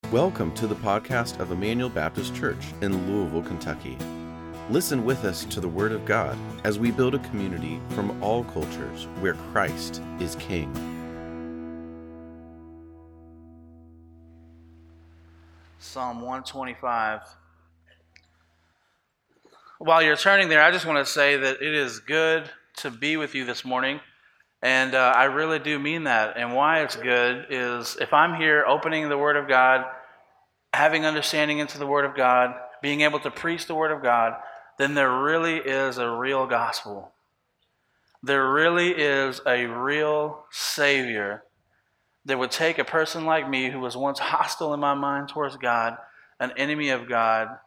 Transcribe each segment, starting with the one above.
Welcome to the podcast of Emmanuel Baptist Church in Louisville, Kentucky. Listen with us to the Word of God as we build a community from all cultures where Christ is King. Psalm 125. While you're turning there, I just want to say that it is good to be with you this morning. And I really do mean that. And why it's good is if I'm here opening the Word of God, having understanding into the Word of God, being able to preach the Word of God, then there really is a real gospel. There really is a real Savior that would take a person like me who was once hostile in my mind towards God, an enemy of God.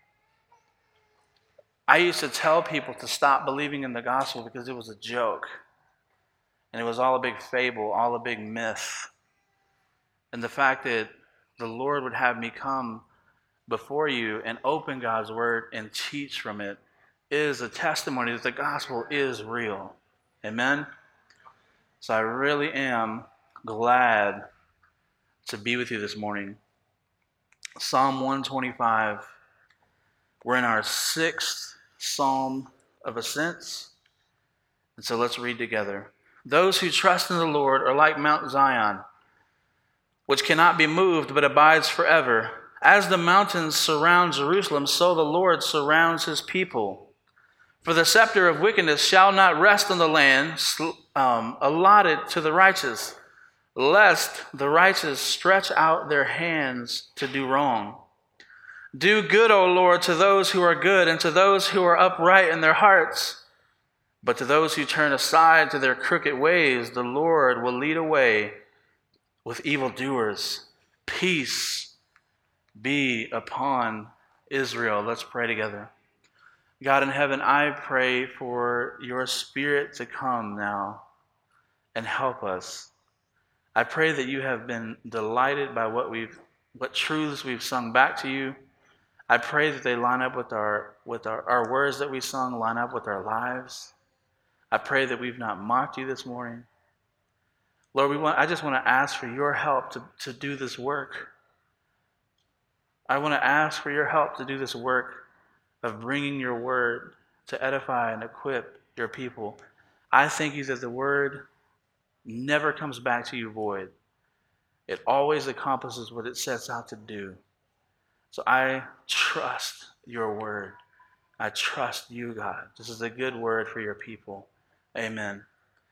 I used to tell people to stop believing in the gospel because it was a joke. And it was all a big fable, all a big myth. And the fact that the Lord would have me come before you and open God's word and teach from it is a testimony that the gospel is real. Amen? So I really am glad to be with you this morning. Psalm 125. We're in our 6th Psalm of Ascents. And so let's read together. Those who trust in the Lord are like Mount Zion, which cannot be moved but abides forever. As the mountains surround Jerusalem, so the Lord surrounds his people. For the scepter of wickedness shall not rest on the land allotted to the righteous, lest the righteous stretch out their hands to do wrong. Do good, O Lord, to those who are good and to those who are upright in their hearts. But to those who turn aside to their crooked ways, the Lord will lead away with evildoers. Peace be upon Israel. Let's pray together. God in heaven, I pray for your Spirit to come now and help us. I pray that you have been delighted by what truths we've sung back to you. I pray that they line up with our words that we sung, line up with our lives. I pray that we've not mocked you this morning. Lord, I just want to ask for your help to do this work. I want to ask for your help to do this work of bringing your word to edify and equip your people. I thank you that the word never comes back to you void. It always accomplishes what it sets out to do. So I trust your word. I trust you, God. This is a good word for your people. Amen.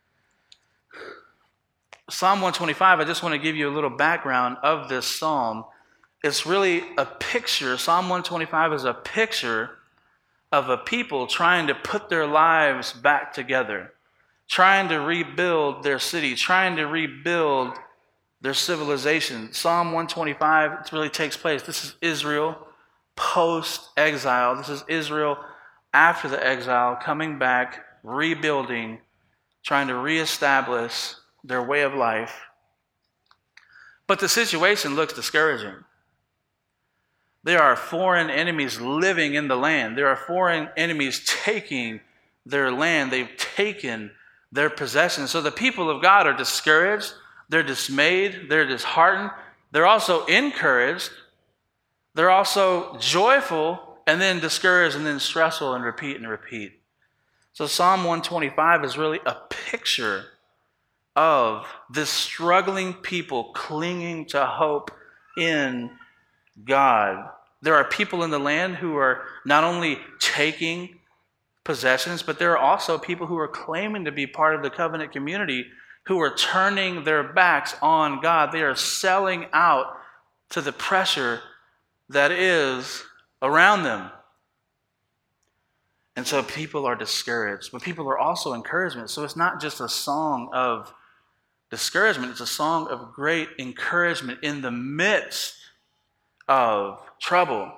Psalm 125, I just want to give you a little background of this psalm. It's really a picture. Psalm 125 is a picture of a people trying to put their lives back together, trying to rebuild their city, trying to rebuild their civilization. Psalm 125, it really takes place. This is Israel post-exile. This is Israel after the exile, coming back, rebuilding, trying to reestablish their way of life. But the situation looks discouraging. There are foreign enemies living in the land. There are foreign enemies taking their land. They've taken their possessions. So the people of God are discouraged. They're dismayed. They're disheartened. They're also encouraged. They're also joyful, and then discouraged, and then stressful, and repeat and repeat. So Psalm 125 is really a picture of this struggling people clinging to hope in God. There are people in the land who are not only taking possessions, but there are also people who are claiming to be part of the covenant community who are turning their backs on God. They are selling out to the pressure that is around them. And so people are discouraged, but people are also encouragement. So it's not just a song of discouragement, it's a song of great encouragement in the midst of trouble.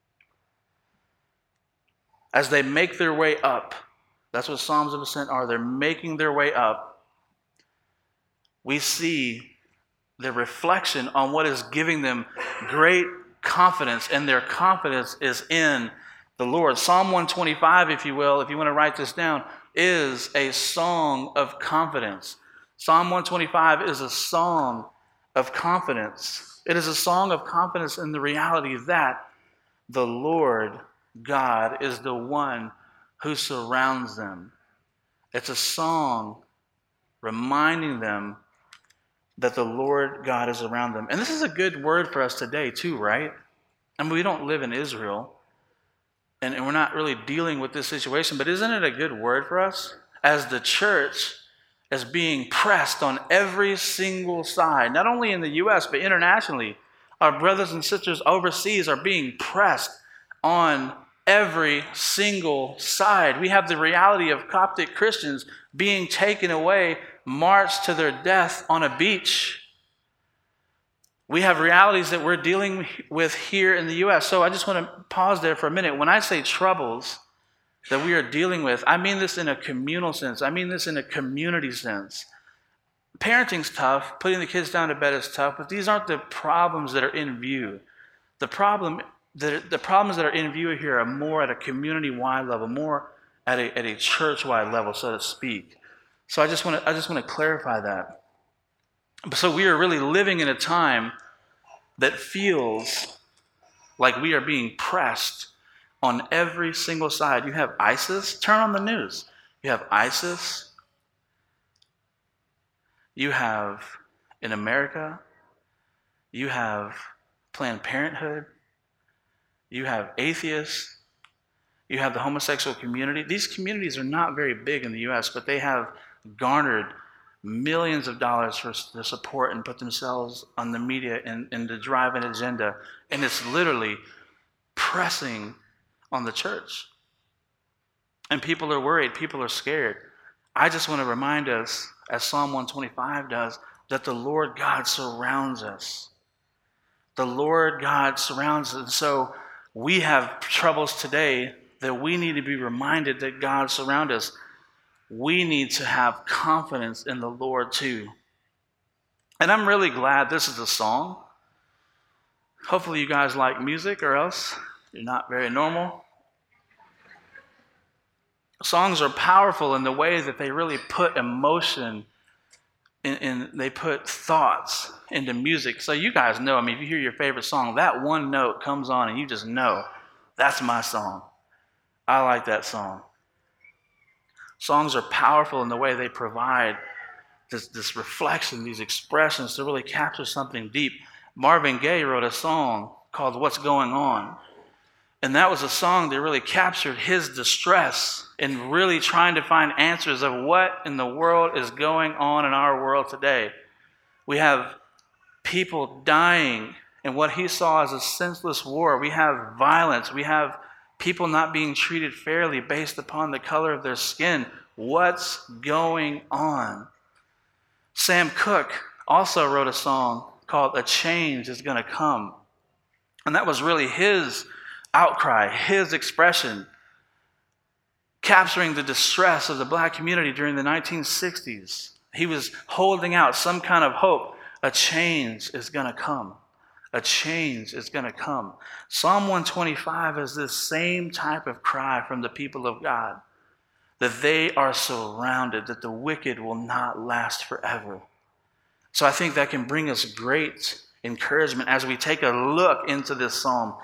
As they make their way up, that's what Psalms of Ascent are. They're making their way up. We see the reflection on what is giving them great confidence, and their confidence is in the Lord. Psalm 125, if you will, if you want to write this down, is a song of confidence. Psalm 125 is a song of confidence. It is a song of confidence in the reality that the Lord God is the one who surrounds them. It's a song reminding them that the Lord God is around them. And this is a good word for us today too, right? I mean, we don't live in Israel, and we're not really dealing with this situation, but isn't it a good word for us? As the church is being pressed on every single side, not only in the U.S., but internationally. Our brothers and sisters overseas are being pressed on every single side. We have the reality of Coptic Christians being taken away, marched to their death on a beach. We have realities that we're dealing with here in the U.S. So I just want to pause there for a minute. When I say troubles that we are dealing with, I mean this in a communal sense. I mean this in a community sense. Parenting's tough. Putting the kids down to bed is tough, but these aren't the problems that are in view. The problems that are in view here are more at a community-wide level, more at a church-wide level, so to speak. So I just want to clarify that. So we are really living in a time that feels like we are being pressed on every single side. You have ISIS. Turn on the news. You have ISIS. You have, in America, you have Planned Parenthood. You have atheists. You have the homosexual community. These communities are not very big in the U.S., but they have garnered millions of dollars for the support and put themselves on the media and to drive an agenda. And it's literally pressing on the church. And people are worried. People are scared. I just want to remind us, as Psalm 125 does, that the Lord God surrounds us. The Lord God surrounds us. And so we have troubles today that we need to be reminded that God surrounds us. We need to have confidence in the Lord too. And I'm really glad this is a song. Hopefully you guys like music, or else you're not very normal. Songs are powerful in the way that they really put emotion in, they put thoughts into music. So you guys know, I mean, if you hear your favorite song, that one note comes on and you just know, that's my song. I like that song. Songs are powerful in the way they provide this reflection, these expressions to really capture something deep. Marvin Gaye wrote a song called What's Going On. And that was a song that really captured his distress in really trying to find answers of what in the world is going on in our world today. We have people dying in what he saw as a senseless war. We have violence. We have people not being treated fairly based upon the color of their skin. What's going on? Sam Cooke also wrote a song called A Change Is Gonna Come. And that was really his outcry, his expression, capturing the distress of the black community during the 1960s. He was holding out some kind of hope. A change is going to come. A change is going to come. Psalm 125 is this same type of cry from the people of God, that they are surrounded, that the wicked will not last forever. So I think that can bring us great encouragement as we take a look into this psalm.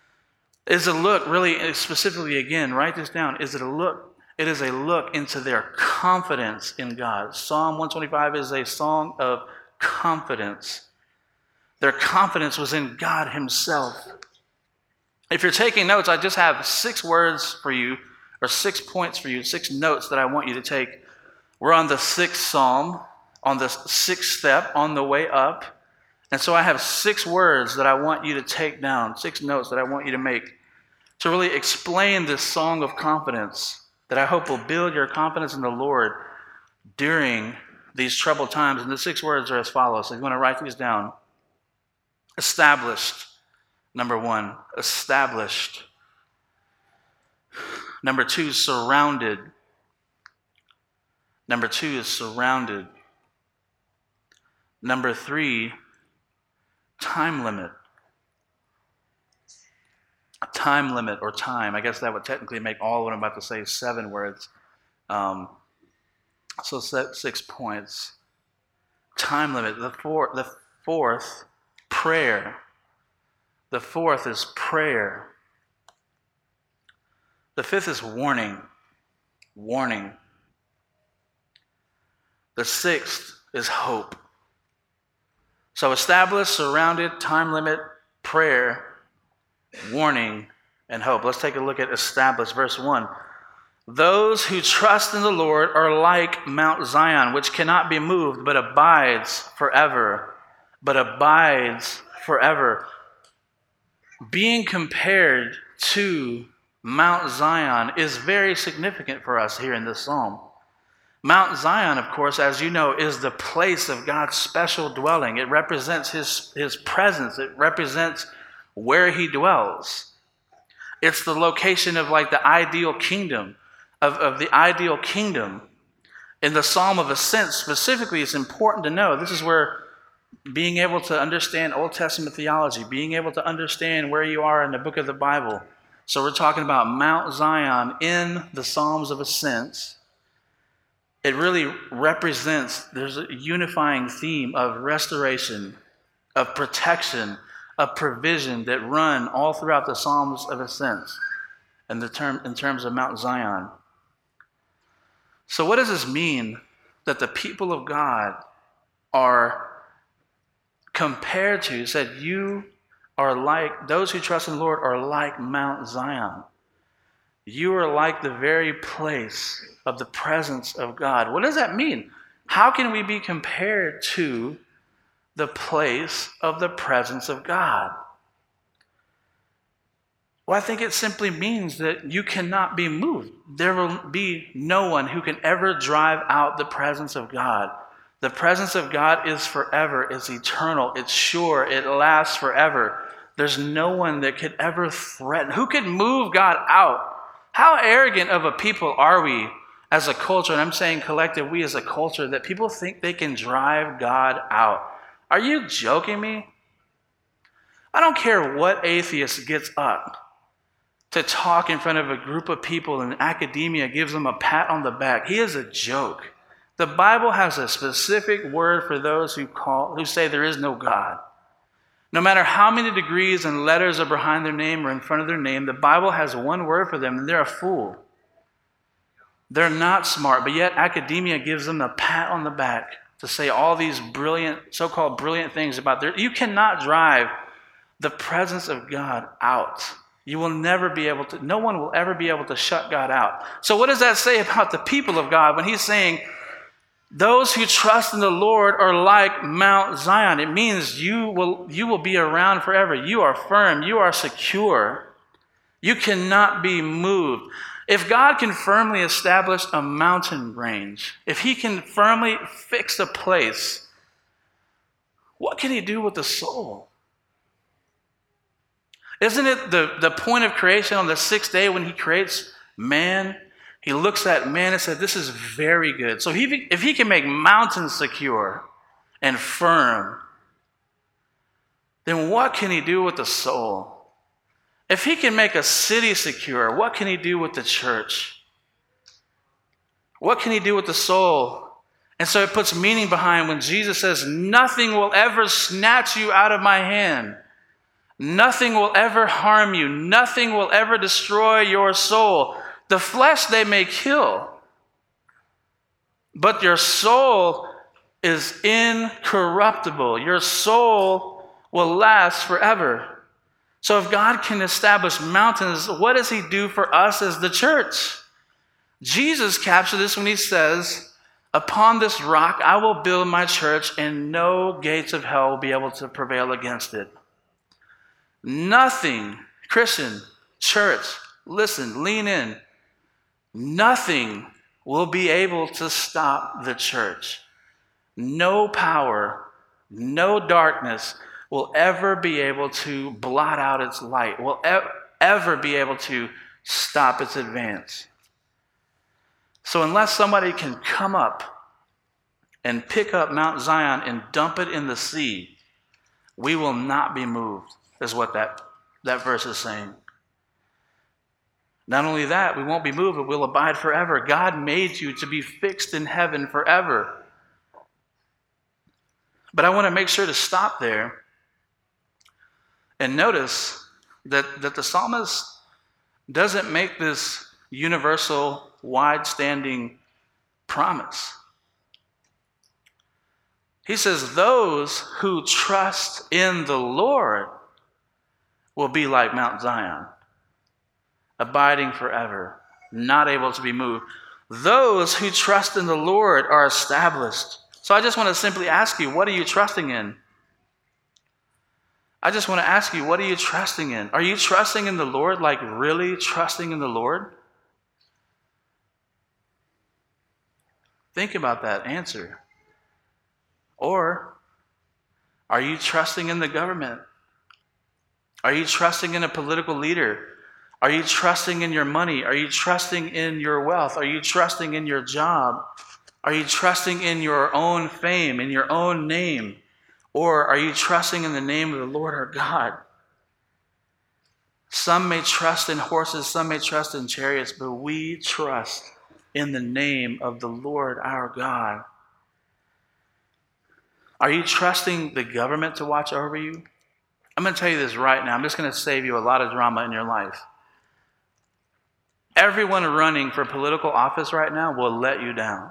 Is a look, really specifically, again, write this down. Is it a look? It is a look into their confidence in God. Psalm 125 is a song of confidence. Their confidence was in God himself. If you're taking notes, I just have 6 words for you, or 6 points for you, 6 notes that I want you to take. We're on the 6th psalm, on the 6th step, on the way up. And so I have 6 words that I want you to take down, 6 notes that I want you to make to really explain this song of confidence that I hope will build your confidence in the Lord during these troubled times. And the 6 words are as follows. So you want to write these down. Established, number 1. Established. Number 2, surrounded. Number 2 is surrounded. Number 3, time limit. A time limit, or time. I guess that would technically make all what I'm about to say 7 words. So 6 points. Time limit. The fourth prayer. The fourth is prayer. The fifth is warning. Warning. The sixth is hope. So established, surrounded, time limit, prayer, warning, and hope. Let's take a look at established. Verse 1. Those who trust in the Lord are like Mount Zion, which cannot be moved, but abides forever. But abides forever. Being compared to Mount Zion is very significant for us here in this psalm. Mount Zion, of course, as you know, is the place of God's special dwelling. It represents his presence. It represents where he dwells. It's the location of like the ideal kingdom, of the ideal kingdom. In the Psalm of Ascent specifically, it's important to know this is where being able to understand Old Testament theology, being able to understand where you are in the book of the Bible. So we're talking about Mount Zion in the Psalms of Ascent. It really represents, there's a unifying theme of restoration, of protection, of provision that run all throughout the Psalms of Ascent in terms of Mount Zion. So what does this mean that the people of God are compared to? He said, you are like, those who trust in the Lord are like Mount Zion. You are like the very place of the presence of God. What does that mean? How can we be compared to the place of the presence of God? Well, I think it simply means that you cannot be moved. There will be no one who can ever drive out the presence of God. The presence of God is forever, it's eternal, it's sure, it lasts forever. There's no one that could ever threaten. Who could move God out? How arrogant of a people are we as a culture, and I'm saying collective, we as a culture, that people think they can drive God out. Are you joking me? I don't care what atheist gets up to talk in front of a group of people and academia gives them a pat on the back. He is a joke. The Bible has a specific word for those who say there is no God. No matter how many degrees and letters are behind their name or in front of their name, the Bible has one word for them, and they're a fool. They're not smart, but yet academia gives them a pat on the back to say all these brilliant, so-called brilliant things about you cannot drive the presence of God out. You will never be able to, no one will ever be able to shut God out. So what does that say about the people of God when he's saying, those who trust in the Lord are like Mount Zion? It means you will be around forever. You are firm. You are secure. You cannot be moved. If God can firmly establish a mountain range, if he can firmly fix a place, what can he do with the soul? Isn't it the point of creation on the sixth day when he creates man? He looks at man and said, this is very good. So if he can make mountains secure and firm, then what can he do with the soul? If he can make a city secure, what can he do with the church? What can he do with the soul? And so it puts meaning behind when Jesus says, nothing will ever snatch you out of my hand. Nothing will ever harm you. Nothing will ever destroy your soul. The flesh they may kill, but your soul is incorruptible. Your soul will last forever. So if God can establish mountains, what does he do for us as the church? Jesus captured this when he says, upon this rock I will build my church, and no gates of hell will be able to prevail against it. Nothing, Christian, church, listen, lean in. Nothing will be able to stop the church. No power, no darkness will ever be able to blot out its light, will ever be able to stop its advance. So unless somebody can come up and pick up Mount Zion and dump it in the sea, we will not be moved, is what that verse is saying. Not only that, we won't be moved, but we'll abide forever. God made you to be fixed in heaven forever. But I want to make sure to stop there And notice that the psalmist doesn't make this universal, wide-standing promise. He says, those who trust in the Lord will be like Mount Zion, abiding forever, not able to be moved. Those who trust in the Lord are established. So I just want to simply ask you, what are you trusting in? I just want to ask you, what are you trusting in? Are you trusting in the Lord, like really trusting in the Lord? Think about that answer. Or are you trusting in the government? Are you trusting in a political leader? Are you trusting in your money? Are you trusting in your wealth? Are you trusting in your job? Are you trusting in your own fame, in your own name? Or are you trusting in the name of the Lord our God? Some may trust in horses, some may trust in chariots, but we trust in the name of the Lord our God. Are you trusting the government to watch over you? I'm going to tell you this right now. I'm just going to save you a lot of drama in your life. Everyone running for political office right now will let you down.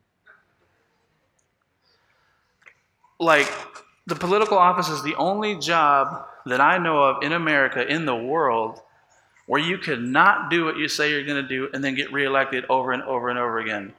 Like, the political office is the only job that I know of in America, in the world, where you could not do what you say you're going to do and then get reelected over and over and over again.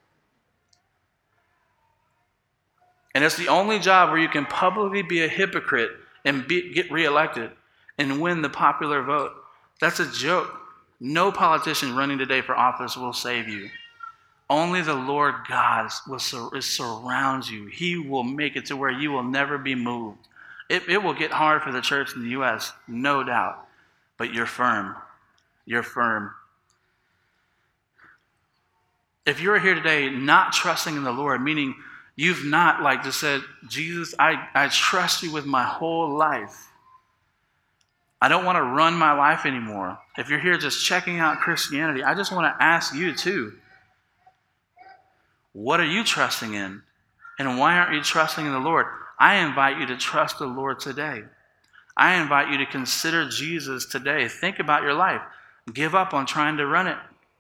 And it's the only job where you can publicly be a hypocrite and get reelected and win the popular vote. That's a joke. No politician running today for office will save you. Only the Lord God surrounds you. He will make it to where you will never be moved. It will get hard for the church in the U.S., no doubt. But you're firm. You're firm. If you're here today not trusting in the Lord, meaning you've not just said, Jesus, I trust you with my whole life. I don't want to run my life anymore. If you're here just checking out Christianity, I just want to ask you too, what are you trusting in? And why aren't you trusting in the Lord? I invite you to trust the Lord today. I invite you to consider Jesus today. Think about your life. Give up on trying to run it.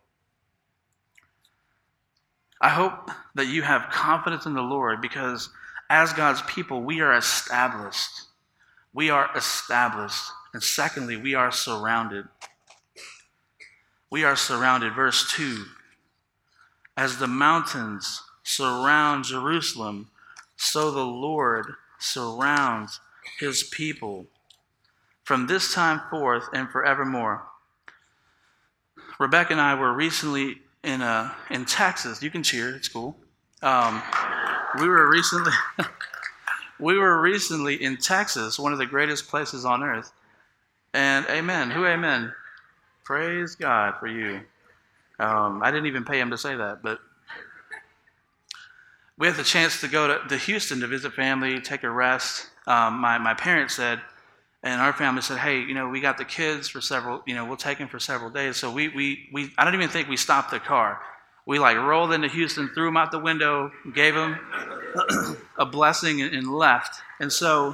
I hope that you have confidence in the Lord, because as God's people, we are established. We are established. And secondly, we are surrounded. We are surrounded. Verse 2. As the mountains surround Jerusalem, so the Lord surrounds his people from this time forth and forevermore. Rebecca and I were recently in Texas. You can cheer, it's cool. We were recently in Texas, one of the greatest places on earth. And amen. Who amen? Praise God for you. I didn't even pay him to say that, but we had the chance to go to Houston to visit family, take a rest. My parents said, and our family said, hey, we got the kids for several, we'll take them for several days. So we I don't even think we stopped the car. We rolled into Houston, threw them out the window, gave them a blessing and left. And so,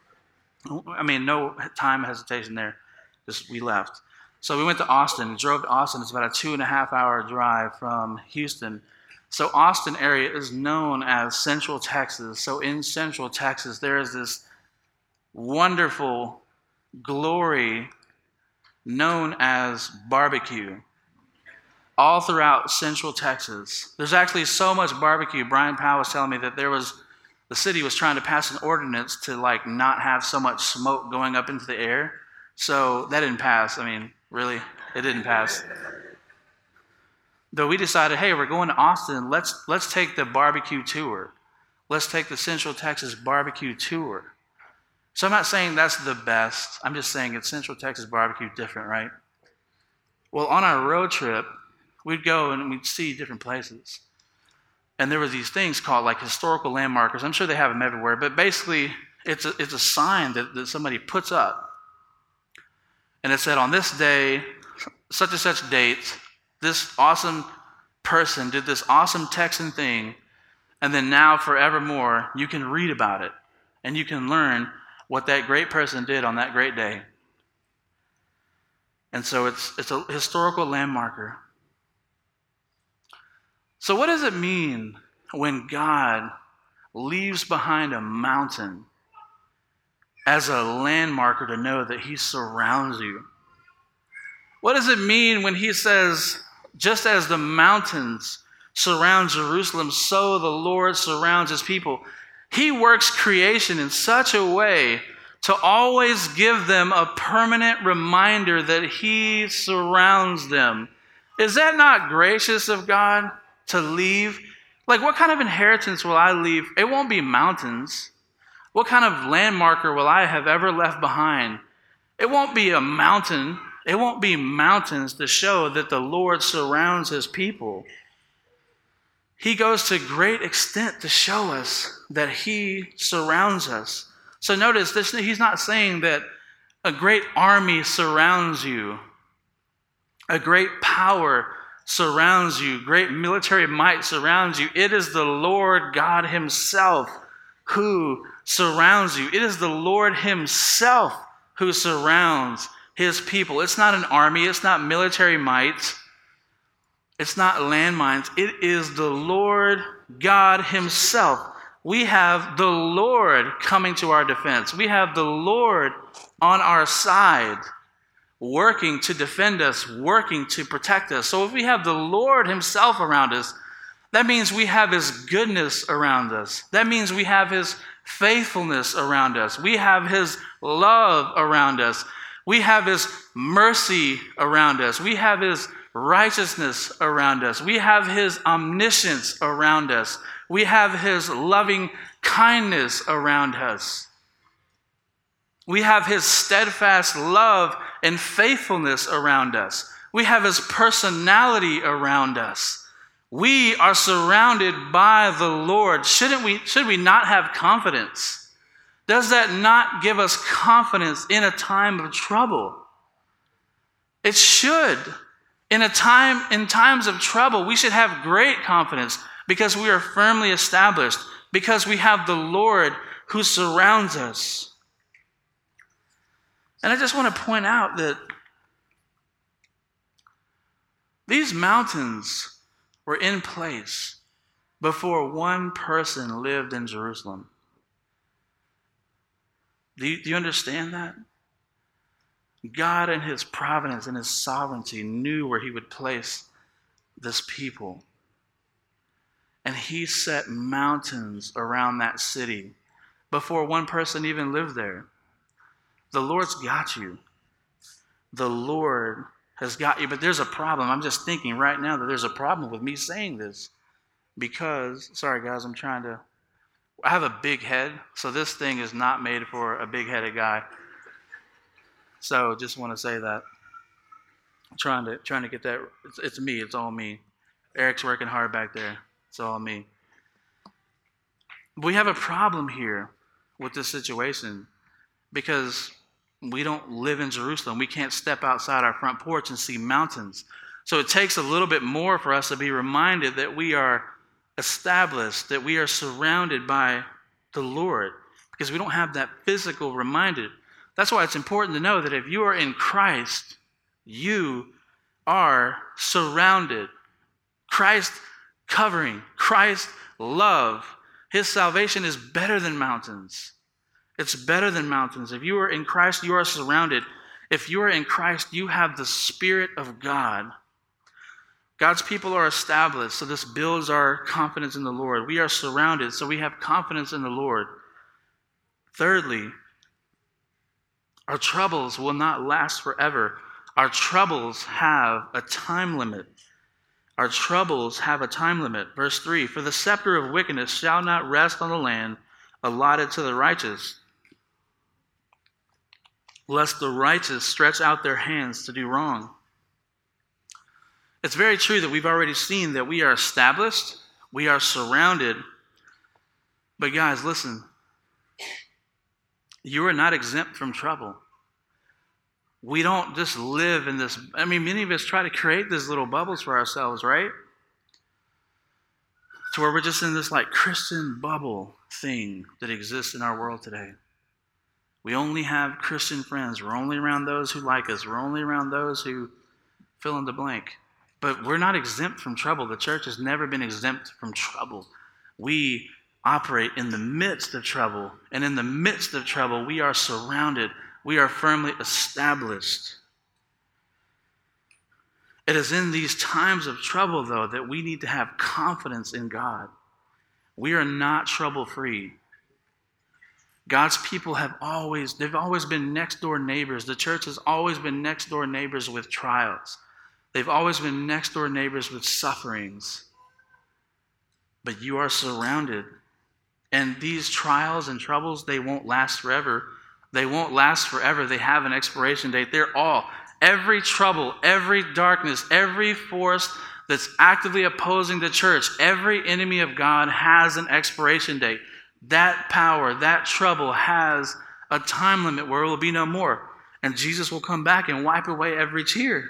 no time hesitation there. Just we left. So we went to Austin, drove to Austin. It's about a 2.5-hour drive from Houston. So Austin area is known as Central Texas. So in Central Texas, there is this wonderful glory known as barbecue. All throughout Central Texas. There's actually so much barbecue. Brian Powell was telling me that the city was trying to pass an ordinance to not have so much smoke going up into the air. So that didn't pass. Really, it didn't pass. Though we decided, hey, we're going to Austin. Let's take the barbecue tour. Let's take the Central Texas barbecue tour. So I'm not saying that's the best. I'm just saying it's Central Texas barbecue different, right? Well, on our road trip, we'd go and we'd see different places. And there were these things called historical landmarkers. I'm sure they have them everywhere, but basically it's a sign that somebody puts up. And it said, on this day, such and such date, this awesome person did this awesome Texan thing, and then now forevermore, you can read about it, and you can learn what that great person did on that great day. And so it's a historical landmarker. So what does it mean when God leaves behind a mountain as a landmarker to know that he surrounds you? What does it mean when he says, just as the mountains surround Jerusalem, so the Lord surrounds his people? He works creation in such a way to always give them a permanent reminder that he surrounds them. Is that not gracious of God to leave? Like, what kind of inheritance will I leave? It won't be mountains. What kind of landmarker will I have ever left behind? It won't be a mountain. It won't be mountains to show that the Lord surrounds his people. He goes to great extent to show us that he surrounds us. So notice this, he's not saying that a great army surrounds you, a great power surrounds you, great military might surrounds you. It is the Lord God himself who surrounds you. It is the Lord himself who surrounds his people. It's not an army. It's not military might. It's not landmines. It is the Lord God himself. We have the Lord coming to our defense. We have the Lord on our side, working to defend us, working to protect us. So if we have the Lord himself around us, that means we have his goodness around us. That means we have his faithfulness around us. We have his love around us. We have his mercy around us. We have his righteousness around us. We have his omniscience around us. We have his loving kindness around us. We have his steadfast love and faithfulness around us. We have his personality around us. We are surrounded by the Lord. Should we not have confidence? Does that not give us confidence in a time of trouble? It should. In times of trouble, we should have great confidence because we are firmly established, because we have the Lord who surrounds us. And I just want to point out that these mountains were in place before one person lived in Jerusalem. Do you understand that? God in his providence and his sovereignty knew where he would place this people. And he set mountains around that city before one person even lived there. The Lord's got you. The Lord has got you. But there's a problem. I'm just thinking right now that there's a problem with me saying this because, sorry guys, I have a big head, so this thing is not made for a big-headed guy. So just want to say that. I'm trying to get that. It's me. It's all me. Eric's working hard back there. It's all me. We have a problem here with this situation because we don't live in Jerusalem. We can't step outside our front porch and see mountains. So it takes a little bit more for us to be reminded that we are established, that we are surrounded by the Lord, because we don't have that physical reminder. That's why it's important to know that if you are in Christ, you are surrounded. Christ covering, Christ love, his salvation is better than mountains. It's better than mountains. If you are in Christ, you are surrounded. If you are in Christ, you have the Spirit of God. God's people are established, so this builds our confidence in the Lord. We are surrounded, so we have confidence in the Lord. Thirdly, our troubles will not last forever. Our troubles have a time limit. Our troubles have a time limit. Verse 3, for the scepter of wickedness shall not rest on the land allotted to the righteous, lest the righteous stretch out their hands to do wrong. It's very true that we've already seen that we are established, we are surrounded. But guys, listen, you are not exempt from trouble. We don't just live in this, many of us try to create these little bubbles for ourselves, right? To where we're just in this like Christian bubble thing that exists in our world today. We only have Christian friends. We're only around those who like us. We're only around those who fill in the blank. But we're not exempt from trouble. The church has never been exempt from trouble. We operate in the midst of trouble. And in the midst of trouble, we are surrounded. We are firmly established. It is in these times of trouble, though, that we need to have confidence in God. We are not trouble-free. God's people they've always been next-door neighbors. The church has always been next-door neighbors with trials. They've always been next-door neighbors with sufferings. But you are surrounded. And these trials and troubles, they won't last forever. They won't last forever. They have an expiration date. Every trouble, every darkness, every force that's actively opposing the church, every enemy of God has an expiration date. That power, that trouble has a time limit where it will be no more. And Jesus will come back and wipe away every tear.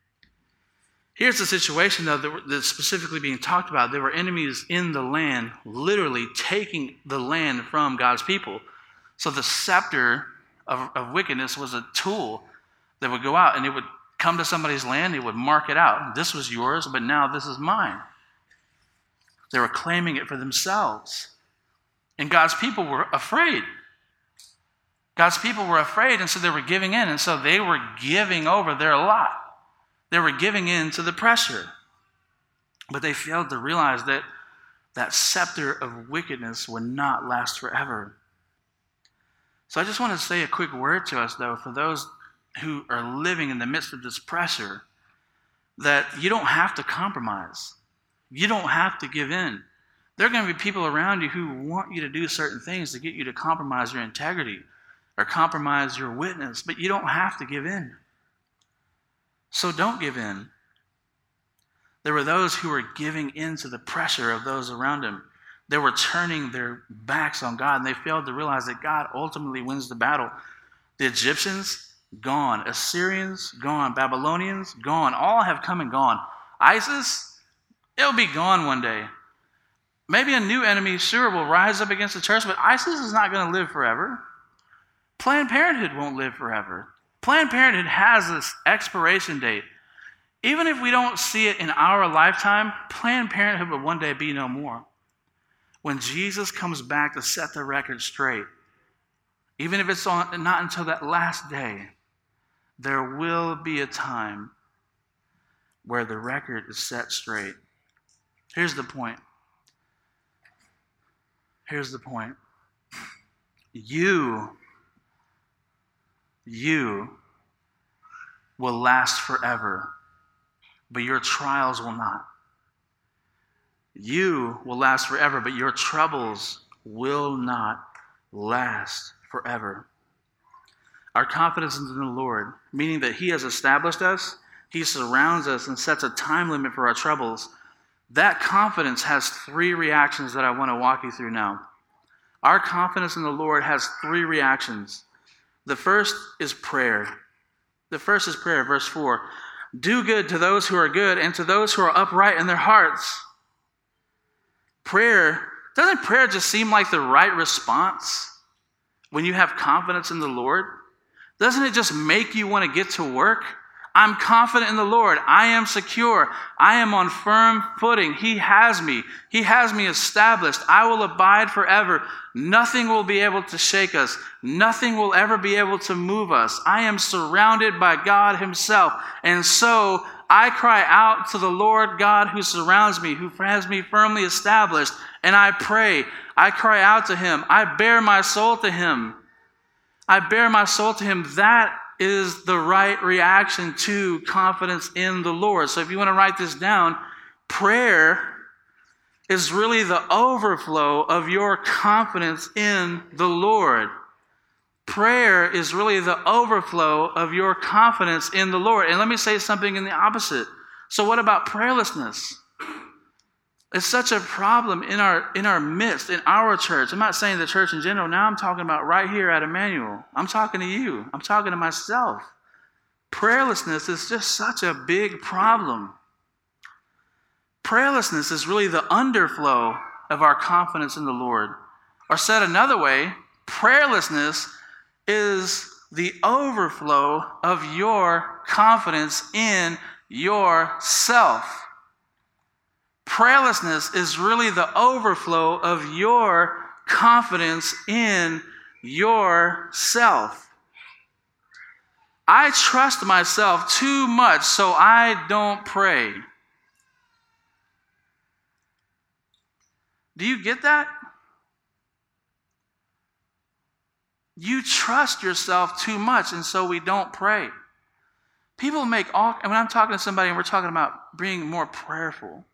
Here's the situation, though, that's specifically being talked about. There were enemies in the land, literally taking the land from God's people. So the scepter of wickedness was a tool that would go out, and it would come to somebody's land, it would mark it out. This was yours, but now this is mine. They were claiming it for themselves. And God's people were afraid. God's people were afraid, and so they were giving in, and so they were giving over their lot. They were giving in to the pressure. But they failed to realize that that scepter of wickedness would not last forever. So I just want to say a quick word to us, though, for those who are living in the midst of this pressure, that you don't have to compromise. You don't have to give in. There are going to be people around you who want you to do certain things to get you to compromise your integrity or compromise your witness, but you don't have to give in. So don't give in. There were those who were giving in to the pressure of those around them. They were turning their backs on God, and they failed to realize that God ultimately wins the battle. The Egyptians, gone. Assyrians, gone. Babylonians, gone. All have come and gone. ISIS, it'll be gone one day. Maybe a new enemy, sure, will rise up against the church, but ISIS is not going to live forever. Planned Parenthood won't live forever. Planned Parenthood has this expiration date. Even if we don't see it in our lifetime, Planned Parenthood will one day be no more. When Jesus comes back to set the record straight, even if it's not until that last day, there will be a time where the record is set straight. Here's the point. Here's the point. You will last forever, but your trials will not. You will last forever, but your troubles will not last forever. Our confidence is in the Lord, meaning that He has established us, He surrounds us, and sets a time limit for our troubles. That confidence has three reactions that I want to walk you through now. Our confidence in the Lord has three reactions. The first is prayer. Verse 4. Do good to those who are good and to those who are upright in their hearts. Doesn't prayer just seem like the right response when you have confidence in the Lord? Doesn't it just make you want to get to work? I'm confident in the Lord. I am secure. I am on firm footing. He has me. He has me established. I will abide forever. Nothing will be able to shake us. Nothing will ever be able to move us. I am surrounded by God Himself. And so I cry out to the Lord God who surrounds me, who has me firmly established, and I pray. I cry out to Him. I bare my soul to Him. That is the right reaction to confidence in the Lord. So if you want to write this down, prayer is really the overflow of your confidence in the Lord. Prayer is really the overflow of your confidence in the Lord. And let me say something in the opposite. So what about prayerlessness? It's such a problem in our midst, in our church. I'm not saying the church in general. Now I'm talking about right here at Emmanuel. I'm talking to you. I'm talking to myself. Prayerlessness is just such a big problem. Prayerlessness is really the underflow of our confidence in the Lord. Or said another way, prayerlessness is the overflow of your confidence in yourself. Prayerlessness is really the overflow of your confidence in yourself. I trust myself too much, so I don't pray. Do you get that? You trust yourself too much, and so we don't pray. People make all, and when I'm talking to somebody and we're talking about being more prayerful,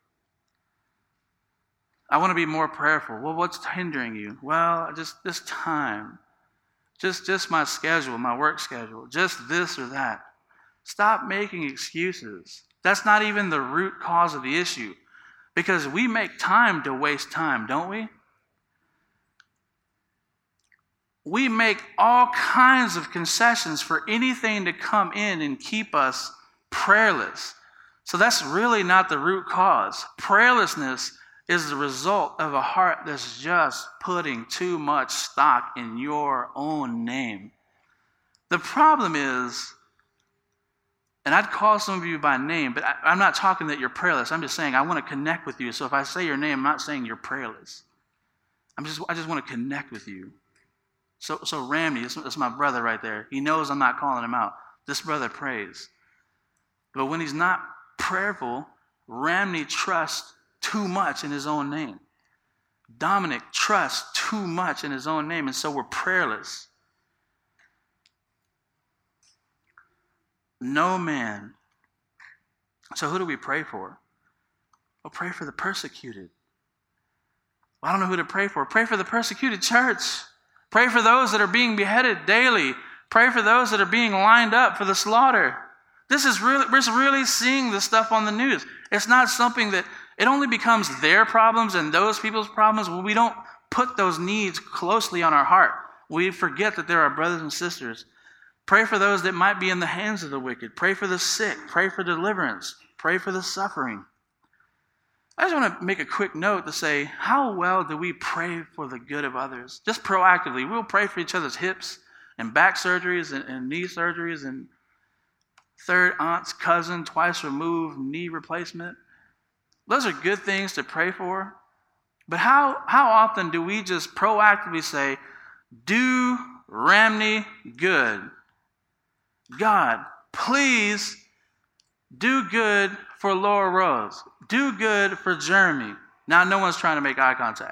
I want to be more prayerful. Well, what's hindering you? Well, just this time. Just my schedule, my work schedule. Just this or that. Stop making excuses. That's not even the root cause of the issue. Because we make time to waste time, don't we? We make all kinds of concessions for anything to come in and keep us prayerless. So that's really not the root cause. Prayerlessness is the result of a heart that's just putting too much stock in your own name. The problem is, and I'd call some of you by name, but I'm not talking that you're prayerless. I'm just saying I want to connect with you. So if I say your name, I'm not saying you're prayerless. I just want to connect with you. So Ramney, that's my brother right there. He knows I'm not calling him out. This brother prays. But when he's not prayerful, Ramney trusts too much in his own name. Dominic trusts too much in his own name, and so we're prayerless. No man. So who do we pray for? Well, pray for the persecuted. Well, I don't know who to pray for. Pray for the persecuted church. Pray for those that are being beheaded daily. Pray for those that are being lined up for the slaughter. We're really seeing this stuff on the news. It's not something that, it only becomes their problems and those people's problems when we don't put those needs closely on our heart. We forget that there are brothers and sisters. Pray for those that might be in the hands of the wicked. Pray for the sick. Pray for deliverance. Pray for the suffering. I just want to make a quick note to say, how well do we pray for the good of others? Just proactively. We'll pray for each other's hips and back surgeries and knee surgeries and third aunt's cousin, twice removed, knee replacement. Those are good things to pray for. But how often do we just proactively say, do Ramney good? God, please do good for Laura Rose. Do good for Jeremy. Now no one's trying to make eye contact.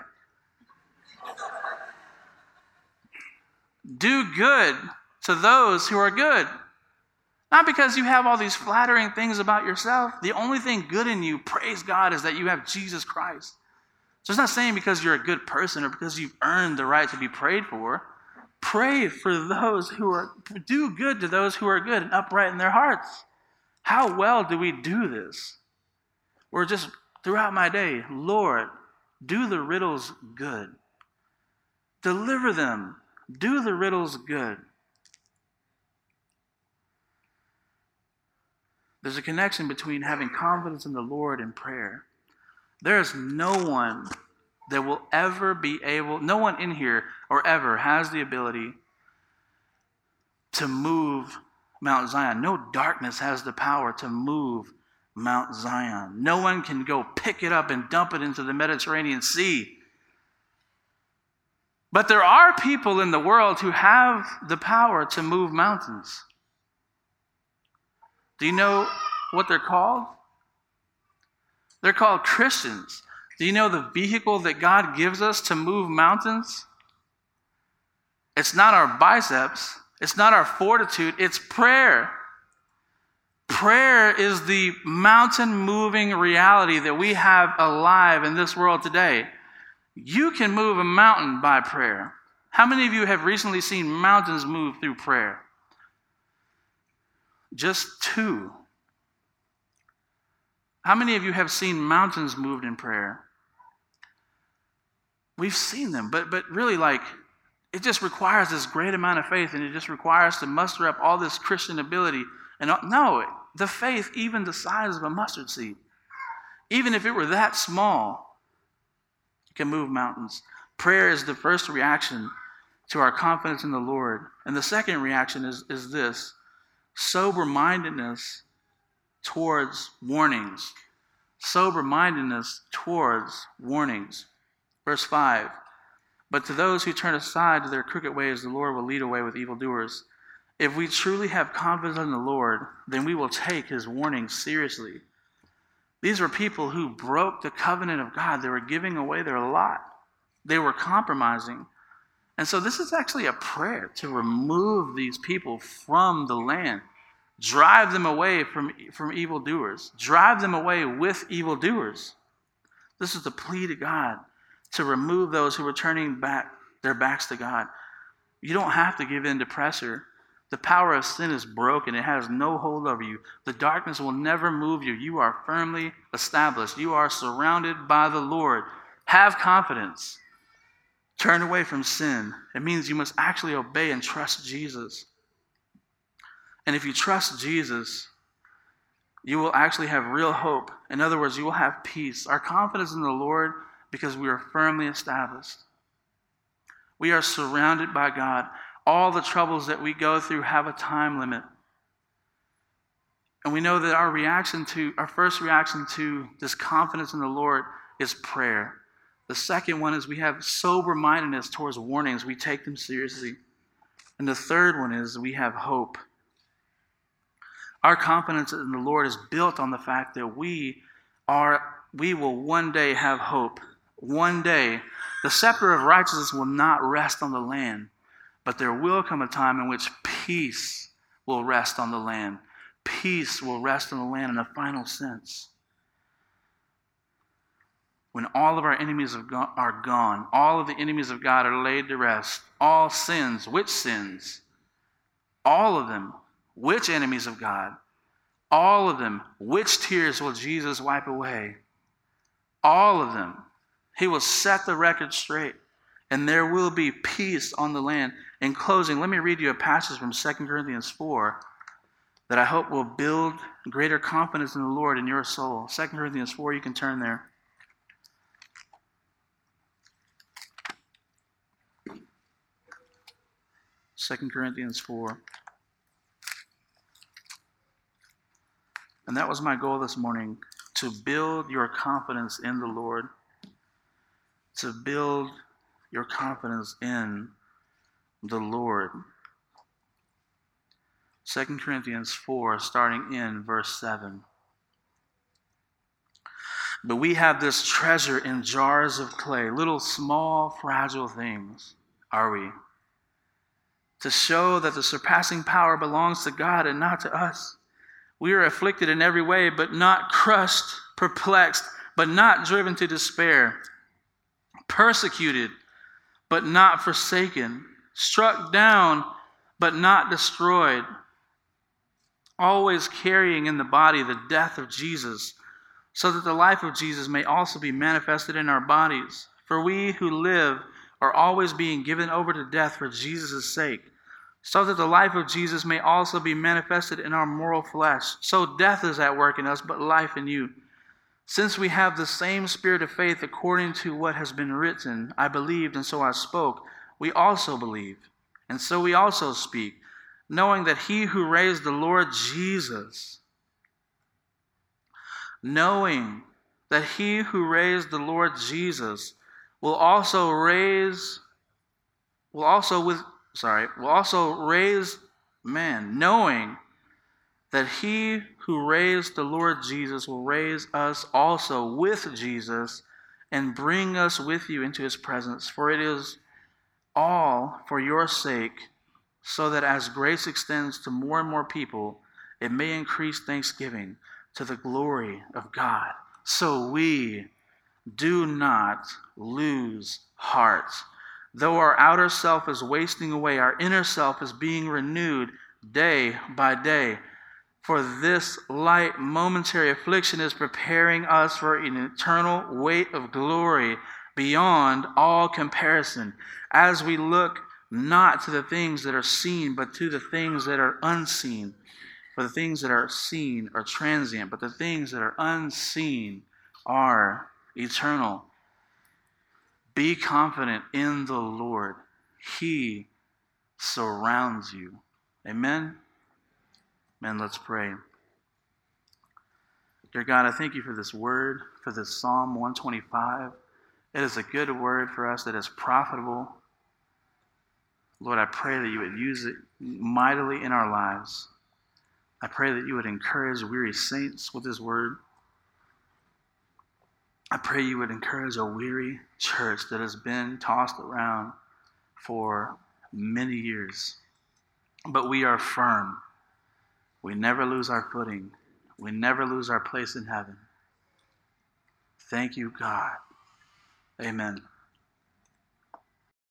Do good to those who are good. Not because you have all these flattering things about yourself. The only thing good in you, praise God, is that you have Jesus Christ. So it's not saying because you're a good person or because you've earned the right to be prayed for. Pray for those do good to those who are good and upright in their hearts. How well do we do this? Or just throughout my day, Lord, do the riddles good. Deliver them. Do the riddles good. There's a connection between having confidence in the Lord and prayer. There is no one that will ever be able, no one in here or ever has the ability to move Mount Zion. No darkness has the power to move Mount Zion. No one can go pick it up and dump it into the Mediterranean Sea. But there are people in the world who have the power to move mountains. Do you know what they're called? They're called Christians. Do you know the vehicle that God gives us to move mountains? It's not our biceps. It's not our fortitude. It's prayer. Prayer is the mountain-moving reality that we have alive in this world today. You can move a mountain by prayer. How many of you have recently seen mountains move through prayer? Just 2. How many of you have seen mountains moved in prayer? We've seen them, but really it just requires this great amount of faith, and it just requires to muster up all this Christian ability. And no, the faith, even the size of a mustard seed, even if it were that small, can move mountains. Prayer is the first reaction to our confidence in the Lord. And the second reaction is this: sober-mindedness towards warnings. Sober-mindedness towards warnings. Verse 5, but to those who turn aside to their crooked ways, the Lord will lead away with evildoers. If we truly have confidence in the Lord, then we will take his warnings seriously. These were people who broke the covenant of God. They were giving away their lot. They were compromising. And so this is actually a prayer to remove these people from the land. Drive them away from evildoers. Drive them away with evildoers. This is the plea to God, to remove those who are turning their backs to God. You don't have to give in to pressure. The power of sin is broken. It has no hold over you. The darkness will never move you. You are firmly established. You are surrounded by the Lord. Have confidence. Turn away from sin. It means you must actually obey and trust Jesus. And if you trust Jesus, you will actually have real hope. In other words, you will have peace. Our confidence in the Lord, because we are firmly established. We are surrounded by God. All the troubles that we go through have a time limit. And we know that our first reaction to this confidence in the Lord is prayer. The second one is we have sober-mindedness towards warnings. We take them seriously. And the third one is we have hope. Our confidence in the Lord is built on the fact that we will one day have hope. One day, the scepter of righteousness will not rest on the land, but there will come a time in which peace will rest on the land. Peace will rest on the land in a final sense. When all of our enemies are gone, all of the enemies of God are laid to rest, all sins, which sins? All of them, which enemies of God? All of them, which tears will Jesus wipe away? All of them. He will set the record straight, and there will be peace on the land. In closing, let me read you a passage from 2 Corinthians 4 that I hope will build greater confidence in the Lord in your soul. 2 Corinthians 4, you can turn there. Second Corinthians 4. And that was my goal this morning, to build your confidence in the Lord. To build your confidence in the Lord. 2 Corinthians 4, starting in verse 7. But we have this treasure in jars of clay, little small fragile things, are we? To show that the surpassing power belongs to God and not to us. We are afflicted in every way, but not crushed, perplexed, but not driven to despair, persecuted, but not forsaken, struck down, but not destroyed, always carrying in the body the death of Jesus, so that the life of Jesus may also be manifested in our bodies. For we who live are always being given over to death for Jesus' sake, so that the life of Jesus may also be manifested in our mortal flesh. So death is at work in us, but life in you. Since we have the same spirit of faith, according to what has been written, I believed and so I spoke, we also believe, and so we also speak, knowing that he who raised the Lord Jesus, will also raise man, knowing that he who raised the Lord Jesus will raise us also with Jesus and bring us with you into his presence. For it is all for your sake, so that as grace extends to more and more people, it may increase thanksgiving to the glory of God. So we do not lose heart. Though our outer self is wasting away, our inner self is being renewed day by day. For this light momentary affliction is preparing us for an eternal weight of glory beyond all comparison, as we look not to the things that are seen, but to the things that are unseen. For the things that are seen are transient, but the things that are unseen are eternal. Be confident in the Lord. He surrounds you. Amen? Man, let's pray. Dear God, I thank you for this word, for this Psalm 125. It is a good word for us that is profitable. Lord, I pray that you would use it mightily in our lives. I pray that you would encourage weary saints with this word. I pray you would encourage a weary church that has been tossed around for many years. But we are firm. We never lose our footing. We never lose our place in heaven. Thank you, God. Amen.